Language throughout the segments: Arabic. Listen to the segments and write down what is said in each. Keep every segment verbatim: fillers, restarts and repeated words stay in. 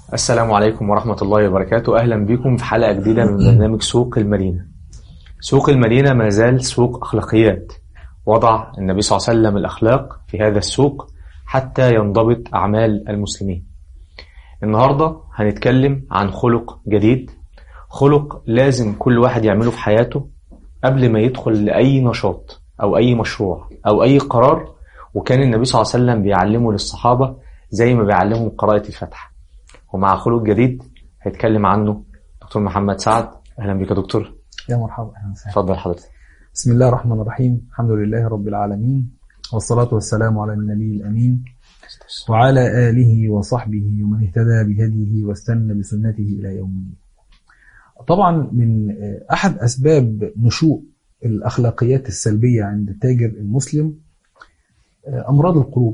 السلام عليكم ورحمة الله وبركاته. أهلا بكم في حلقة جديدة من برنامج سوق المدينة. سوق المدينة ما زال سوق أخلاقيات، وضع النبي صلى الله عليه وسلم الأخلاق في هذا السوق حتى ينضبط أعمال المسلمين. النهاردة هنتكلم عن خلق جديد، خلق لازم كل واحد يعمله في حياته قبل ما يدخل لأي نشاط أو أي مشروع أو أي قرار، وكان النبي صلى الله عليه وسلم بيعلمه للصحابة زي ما بيعلمهم قراءة الفاتحة. ومع خلق جديد هيتكلم عنه دكتور محمد سعد. أهلا بك دكتور. يا مرحبا. أهلا وسهلا. اتفضل حضرتك. بسم الله الرحمن الرحيم. الحمد لله رب العالمين، والصلاة والسلام على النبي الأمين وعلى آله وصحبه ومن اهتدى بهديه واستنى بسنته إلى يوم الدين. طبعا من أحد أسباب نشوء الأخلاقيات السلبية عند التاجر المسلم أمراض القلوب.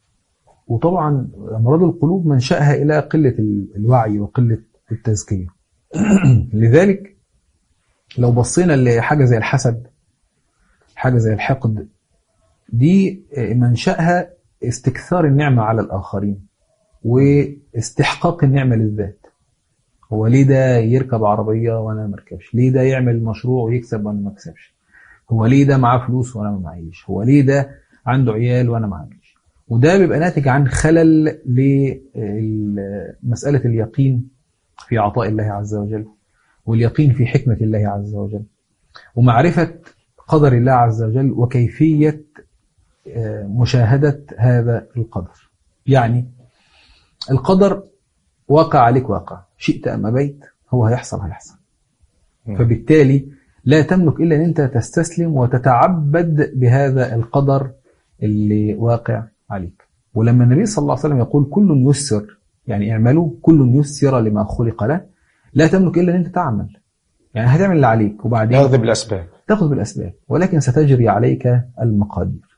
وطبعا أمراض القلوب منشأها إلى قلة الوعي وقلة التزكية. لذلك لو بصينا لحاجة زي الحسد، حاجة زي الحقد، دي منشأها استكثار النعمة على الآخرين واستحقاق النعمة للذات. هو ليه ده يركب عربية وأنا مركبش؟ ليه ده يعمل مشروع ويكسب وأنا ما اكسبش؟ هو ليه ده معاه فلوس وأنا ما معيش؟ هو ليه ده عنده عيال وأنا ما عنديش؟ وده بيبقى ناتج عن خلل لمسألة اليقين في عطاء الله عز وجل، واليقين في حكمة الله عز وجل، ومعرفة قدر الله عز وجل وكيفية مشاهدة هذا القدر. يعني القدر واقع عليك، واقع شئت أم أبيت، هو هيحصل هيحصل. فبالتالي لا تملك إلا أن أنت تستسلم وتتعبد بهذا القدر اللي واقع عليك. ولما النبي صلى الله عليه وسلم يقول كل يسر، يعني اعملوا كل يسر لما خلق له، لا تملك إلا أن أنت تعمل. يعني هتعمل اللي عليك وبعدين تاخذ بالأسباب تاخذ بالأسباب ولكن ستجري عليك المقادير.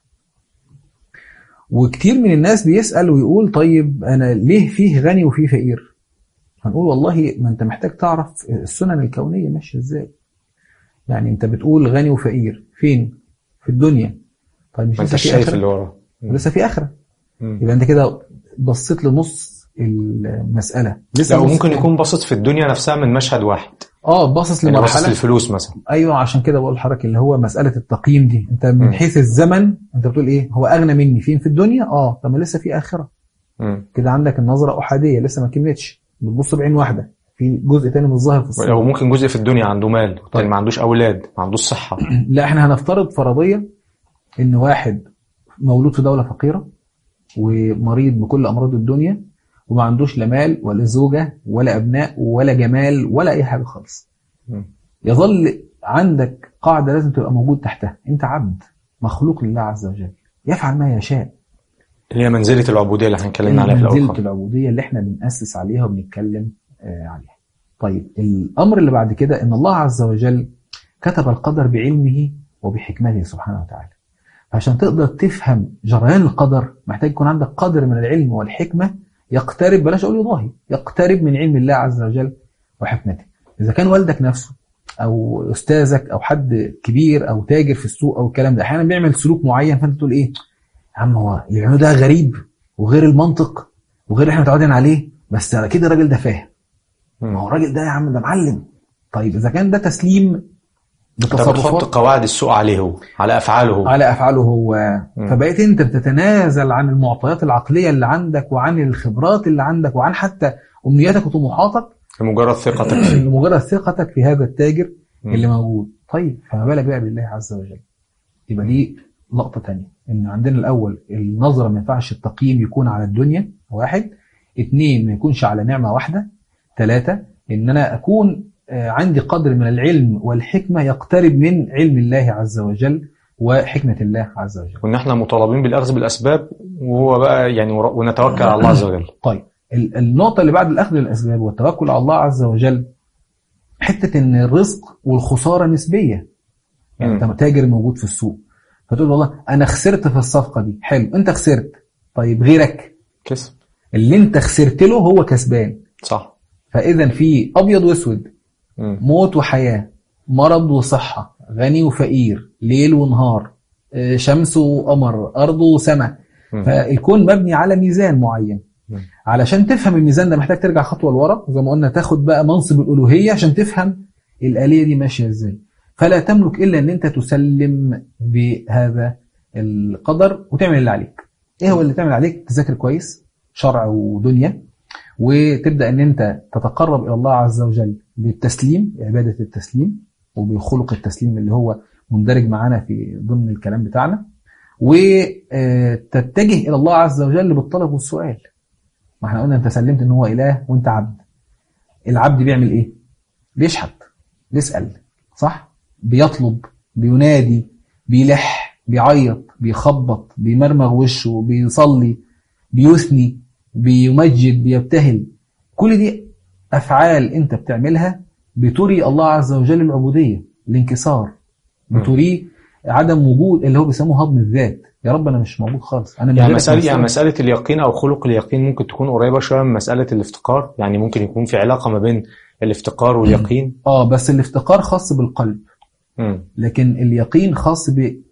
وكتير من الناس بيسأل ويقول طيب أنا ليه فيه غني وفيه فقير؟ هنقول والله ما أنت محتاج تعرف السنن الكونية ماشية إزاي. يعني أنت بتقول غني وفقير فين؟ في الدنيا. طيب مش أنت شايف اللي وراه لسه في آخرة. يبقى أنت كده بصيت لنص المسألة. لسه ممكن يكون بصيت في الدنيا نفسها من مشهد واحد. اه باصص يعني لمرحلة باصص للفلوس مثلا. ايوه، عشان كده بقول لحضرتك اللي هو مسألة التقييم دي. انت من م. حيث الزمن انت بتقول ايه؟ هو اغنى مني فين؟ في الدنيا. اه طب ما لسه في آخرة. م. كده عندك النظرة أحادية، لسه ما كملتش، بتبص بعين واحدة في جزء تاني من الظاهر في الصورة. هو ممكن جزء في الدنيا عنده مال، طيب ما عندوش اولاد، ما عندوش صحة. لا احنا هنفترض فرضية ان واحد مولود في دولة فقيرة ومريض بكل امراض الدنيا وما عندوش لا مال ولا زوجة ولا ابناء ولا جمال ولا اي حاجة خالص. م. يظل عندك قاعدة لازم تبقى موجود تحتها. انت عبد مخلوق لله عز وجل يفعل ما يشاء. هي منزلة العبودية اللي هنتكلم عليها في الأول. منزلة العبودية اللي احنا بنأسس عليها وبنتكلم آه عليها. طيب الأمر اللي بعد كده ان الله عز وجل كتب القدر بعلمه وبحكمته سبحانه وتعالى. عشان تقدر تفهم جريان القدر محتاج يكون عندك قدر من العلم والحكمة يقترب، بلاش أقول يضاهي، يقترب من علم الله عز وجل وحكمته. إذا كان والدك نفسه أو أستاذك أو حد كبير أو تاجر في السوق أو الكلام ده أحيانا بيعمل سلوك معين، فأنت تقول إيه يا عم هو اللي بيعمله ده غريب وغير المنطق وغير احنا متعودين عليه، بس على كده الراجل ده فاهم. ما هو الراجل ده يا عم ده معلم. طيب إذا كان ده تسليم بتصرفات، بتحط قواعد السوق عليه هو، على أفعاله هو. على أفعاله هو. فبقيت أنت بتتنازل عن المعطيات العقلية اللي عندك وعن الخبرات اللي عندك وعن حتى أمنياتك وطموحاتك لمجرد ثقتك فيه. لمجرد ثقتك في هذا التاجر م. اللي موجود. طيب فما بالك بقى بالله عز وجل. يبقى دي لقطة تانية، إن عندنا الأول النظرة ما ينفعش التقييم يكون على الدنيا واحد، اثنين ما يكونش على نعمة واحدة، ثلاثة إن أنا أكون عندي قدر من العلم والحكمة يقترب من علم الله عز وجل وحكمة الله عز وجل. وإن احنا مطالبين بالأخذ بالأسباب، وهو بقى يعني ونتوكل على الله عز وجل. طيب النقطة اللي بعد الأخذ بالأسباب والتوكل على الله عز وجل، حتة إن الرزق والخسارة نسبية. يعني أنت تاجر موجود في السوق فتقول والله أنا خسرت في الصفقة دي، حلو أنت خسرت، طيب غيرك كسب، اللي أنت خسرت له هو كسبان، صح. فإذا في أبيض وأسود، موت وحياة، مرض وصحة، غني وفقير، ليل ونهار، شمس وقمر، أرض وسماء. فالكون مبني على ميزان معين، علشان تفهم الميزان ده محتاج ترجع خطوة لورا زي ما قلنا، تاخد بقى منصب الألوهية عشان تفهم الآلية دي ماشية ازاي. فلا تملك إلا أن أنت تسلم بهذا القدر وتعمل اللي عليك. إيه هو اللي تعمل عليك؟ تذاكر كويس شرع ودنيا، وتبدأ أن أنت تتقرب إلى الله عز وجل بالتسليم، عبادة التسليم وبخلق التسليم اللي هو مندرج معانا في ضمن الكلام بتاعنا، وتتجه إلى الله عز وجل بالطلب والسؤال. ما احنا قلنا أنت سلمت أنه هو إله وأنت عبد. العبد بيعمل إيه؟ بيشحت، بيسأل، صح؟ بيطلب، بينادي، بيلح، بيعيط، بيخبط، بيمرمغ وشه، بيصلي، بيثني، بيمجد، بيبتهل. كل دي أفعال أنت بتعملها بتري الله عز وجل العبودية، الانكسار، بتري عدم وجود اللي هو بيسموه هضم الذات. يا رب أنا مش موجود خالص، أنا يعني مسألة يعني مسألة اليقين أو خلق اليقين ممكن تكون قريبة شوية من مسألة الافتقار. يعني ممكن يكون في علاقة ما بين الافتقار واليقين. آه بس الافتقار خاص بالقلب، م. لكن اليقين خاص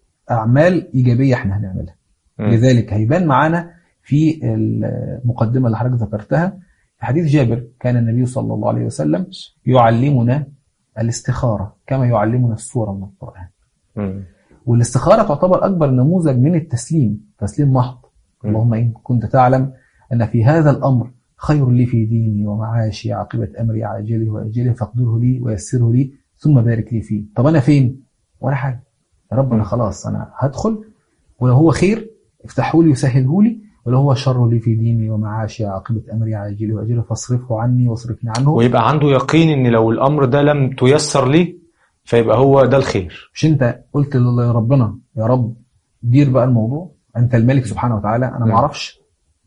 بأعمال إيجابية احنا هنعملها. م. لذلك هيبان معانا في المقدمة اللي حضرتك ذكرتها في حديث جابر، كان النبي صلى الله عليه وسلم يعلمنا الاستخارة كما يعلمنا السورة من القرآن. م. والاستخارة تعتبر أكبر نموذج من التسليم، تسليم محض. م. اللهم إن كنت تعلم أن في هذا الأمر خير لي في ديني ومعاشي عاقبة أمري عاجله وأجله فاقدره لي ويسره لي ثم بارك لي فيه. طب أنا فين؟ ولا حاجة يا رب، أنا خلاص أنا هدخل، ولو هو خير افتحه لي وسهله لي، ولو هو شر لي في ديني ومعاشي عاقبة أمري عاجله وأجله فاصرفه عني واصرفني عنه. ويبقى عنده يقين إن لو الأمر ده لم تيسر لي فيبقى هو ده الخير. مش أنت قلت لربنا يا رب دير بقى الموضوع، أنت الملك سبحانه وتعالى، أنا ما أعرفش.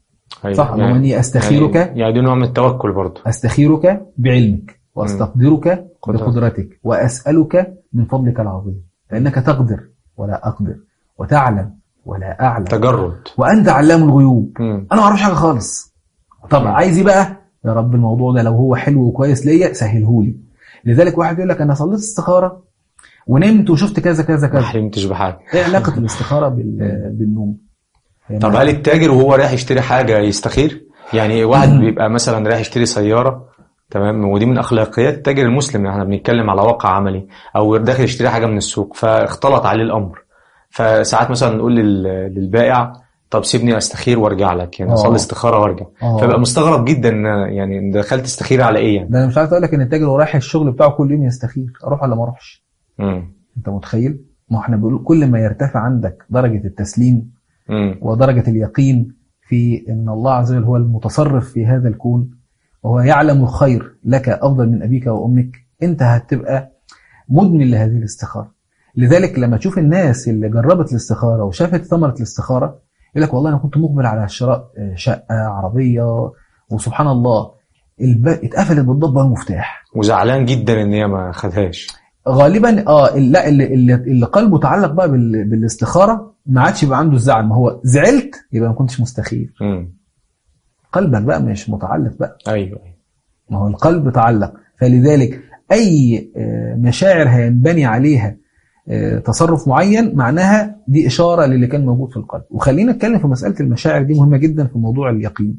صح. يعني ومني أستخيرك، يعني, يعني دي نوع من التوكل برضه. أستخيرك بعلمك وأستقدرك بقدرتك وأسألك من فضلك العظيم، فإنك تقدر ولا أقدر وتعلم ولا أعلم، تجرد، وأنت علام الغيوب. مم. أنا ما أعرفش حاجة خالص. طب مم. عايز إيه بقى يا رب؟ الموضوع ده لو هو حلو وكويس ليا سهلهولي. لذلك واحد يقول لك أنا صليت استخارة ونمت وشفت كذا كذا كذا، ما حلمتش بحاجة. إيه علاقة الاستخارة بالنوم؟ يعني طب هل التاجر وهو رايح يشتري حاجة يستخير؟ يعني واحد مم. بيبقى مثلا رايح يشتري سيارة، تمام، ودي من أخلاقيات التاجر المسلم، احنا بنتكلم على واقع عملي، أو داخل يشتري حاجة من السوق فاختلط عليه الأمر، فساعات مثلا نقول للبائع طب سيبني استخير وارجع لك، يعني اصلي استخاره وارجع. أوه. فبقى مستغرب جدا يعني دخلت استخير على ايه يعني. ده انا مش عارف اقول لك ان التاجر وهو رايح الشغل بتاعه كل يوم يستخير، اروح ولا ما اروحش؟ انت متخيل؟ ما احنا بنقول كل ما يرتفع عندك درجه التسليم مم. ودرجه اليقين في ان الله عز وجل هو المتصرف في هذا الكون وهو يعلم الخير لك افضل من ابيك وامك، انت هتبقى مدمن لهذه الاستخاره. لذلك لما تشوف الناس اللي جربت الاستخارة وشافت ثمرة الاستخارة يقول لك والله أنا كنت مقبل على شراء شقة عربية وسبحان الله اتقفلت بالضبط المفتاح، وزعلان جدا ان هي ما خدهاش. غالبا اه لا اللي, اللي, اللي قلبه تعلق بقى بالاستخارة ما عادش يبقى عنده الزعل، ما هو زعلت يبقى ما كنتش مستخير. م. قلبك بقى مش متعلق بقى. ايوه ما هو القلب تعلق، فلذلك اي مشاعر هينبني عليها تصرف معين معناها دي إشارة للي كان موجود في القلب. وخلينا نتكلم في مسألة المشاعر دي مهمة جدا في موضوع اليقين.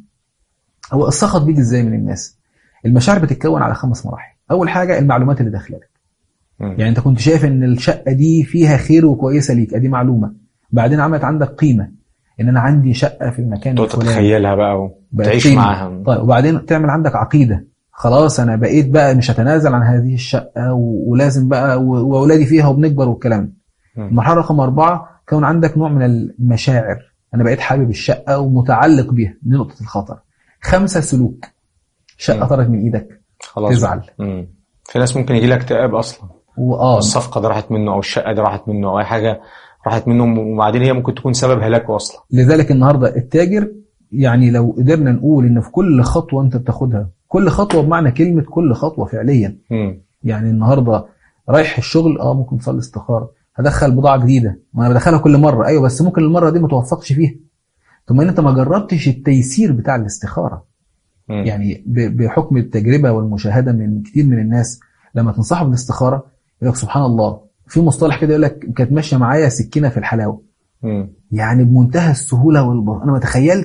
هو السخط بيجي ازاي من الناس؟ المشاعر بتتكون على خمس مراحل. أول حاجة المعلومات اللي داخله لك، يعني أنت كنت شايف إن الشقة دي فيها خير وكويسة ليك، أدي معلومة. بعدين عملت عندك قيمة إن أنا عندي شقة في المكان الفلاني، تتخيلها بقى وتعيش معاها. طيب وبعدين تعمل عندك عقيدة، خلاص أنا بقيت بقى مش هتنازل عن هذه الشقة ولازم بقى وأولادي فيها وبنكبر والكلام. المرحلة رقم أربعة كون عندك نوع من المشاعر، أنا بقيت حابب الشقة ومتعلق بيها، دي نقطة الخطر. خمسة سلوك، شقة طارت من إيدك خلاص تزعل. مم. في ناس ممكن يجي لك اكتئاب أصلا، وآه الصفقة دي راحت منه أو الشقة دي راحت منه أو أي حاجة راحت منه، وبعدين هي ممكن تكون سبب هلاكه أصلا. لذلك النهاردة التاجر يعني لو قدرنا نقول إن في كل خطوة أنت بتاخدها، كل خطوة بمعنى كلمة كل خطوة فعليا. م. يعني النهاردة رايح الشغل اه ممكن تصلي استخارة، هدخل بضاعة جديدة ما انا بدخلها كل مرة، ايوه بس ممكن المرة دي ما توفقش فيها، ثم ان انت ما جربتش التيسير بتاع الاستخارة. م. يعني بحكم التجربة والمشاهدة من كتير من الناس لما تنصحوا بالاستخارة يقول لك سبحان الله، في مصطلح كده يقول لك كانت ماشية معايا سكينة في الحلاوة. م. يعني بمنتهى السهولة والبساطة، انا ما تخيلتش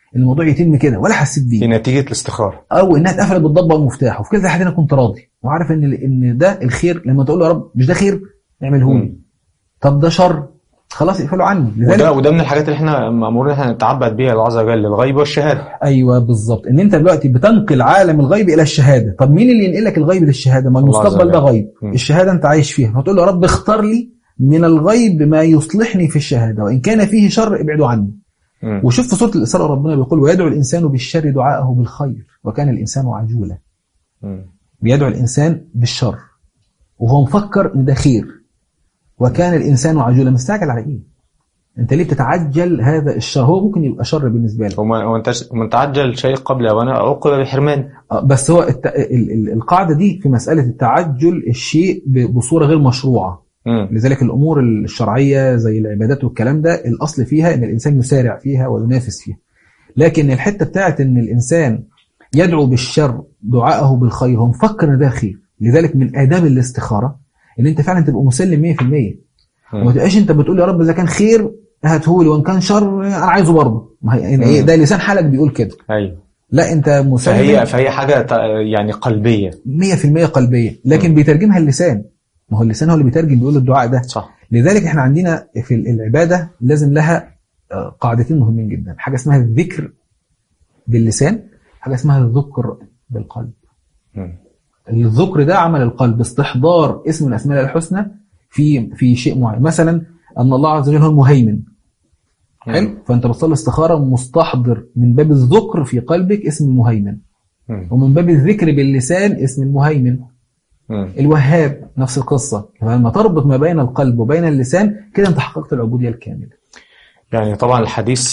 الموضوع يتم كده ولا حسيت بيه في نتيجة الاستخارة، او انها اتقفلت بالضبه والمفتاح، وفي كلتا الحالتين انا كنت راضي وعارف ان ان ده الخير. لما تقول له يا رب مش ده خير اعمله لي، طب ده شر خلاص اقفله عني. وده وده من الحاجات اللي احنا مأمورين احنا نتعبد بيها الله عز وجل، الغيب والشهاده. ايوه بالظبط، ان انت دلوقتي بتنقل عالم الغيب الى الشهاده. طب مين اللي ينقلك الغيب للشهاده؟ ما المستقبل ده غيب، م. الشهاده انت عايش فيها، فتقول له يا رب اختار لي من الغيب ما يصلحني في الشهاده، وان كان فيه شر ابعده عني. م. وشوف في سوره الاسراء ربنا بيقول ويدعو الانسان بالشر دعاءه بالخير وكان الانسان عجولا. م. بيدعو الانسان بالشر وهو مفكر ان ده خير، وكان الانسان عجولا. مستعجل على ايه؟ انت ليه بتتعجل هذا الشر؟ هو ممكن يبقى شر بالنسبه لك، هو انت من تعجل شيء قبل اوانه عوقب بحرمان. بس هو الت... ال... ال... القاعده دي في مساله التعجل الشيء ب... بصوره غير مشروعه. م. لذلك الامور الشرعيه زي العبادات والكلام ده الاصل فيها ان الانسان يسارع فيها وينافس فيها. لكن الحته بتاعت ان الانسان يدعو بالشر دعاءه بالخير هو مفكر ان ده خير. لذلك من آداب الاستخاره ان انت فعلا تبقى مسلم مية في المية، وما تبقاش انت بتقول يا رب اذا كان خير هاتهولي وان كان شر انا عايزه برضه. ما هي ده لسان حالك بيقول كده. ايوه لا انت مسلم، فهي فهي حاجه يعني قلبيه مية في المية قلبيه، لكن م. بيترجمها اللسان. ما هو اللسان هو اللي بيترجم بيقول الدعاء ده صح. لذلك احنا عندنا في العباده لازم لها قاعدتين مهمين جدا، حاجه اسمها الذكر باللسان، حاجه اسمها الذكر بالقلب. م. الذكر ده عمل القلب، استحضار اسم من الاسماء الحسنى في في شيء معين. مثلا ان الله عز وجل هو المهيمن، حلو، فانت بتصلي استخاره مستحضر من باب الذكر في قلبك اسم المهيمن، م. ومن باب الذكر باللسان اسم المهيمن. م. الوهاب نفس القصه، فلما تربط ما بين القلب وبين اللسان كده انت حققت العبوديه الكامله. يعني طبعا الحديث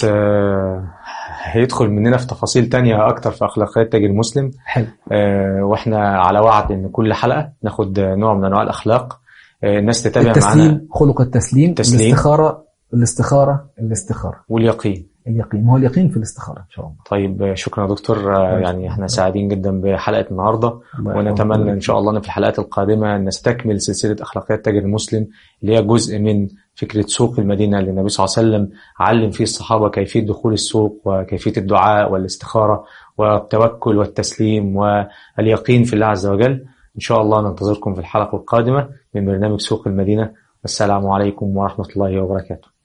هيدخل مننا في تفاصيل تانية اكتر في اخلاقيات تاج المسلم. حلو. آه واحنا على وعد ان كل حلقه ناخد نوع من انواع الاخلاق، آه الناس تتابع التسليم معنا. خلق التسليم، التسليم، الاستخاره الاستخاره الاستخاره واليقين. اليقين، ما هو اليقين في الاستخاره ان شاء الله. طيب شكرا يا دكتور، يعني احنا سعيدين جدا بحلقه النهارده، ونتمنى ان شاء الله ان في الحلقات القادمه نستكمل سلسله اخلاقيات تاج المسلم اللي هي جزء من فكره سوق المدينه اللي النبي صلى الله عليه وسلم علم فيه الصحابه كيفيه دخول السوق وكيفيه الدعاء والاستخاره والتوكل والتسليم واليقين في الله عز وجل. ان شاء الله ننتظركم في الحلقه القادمه من برنامج سوق المدينه. والسلام عليكم ورحمه الله وبركاته.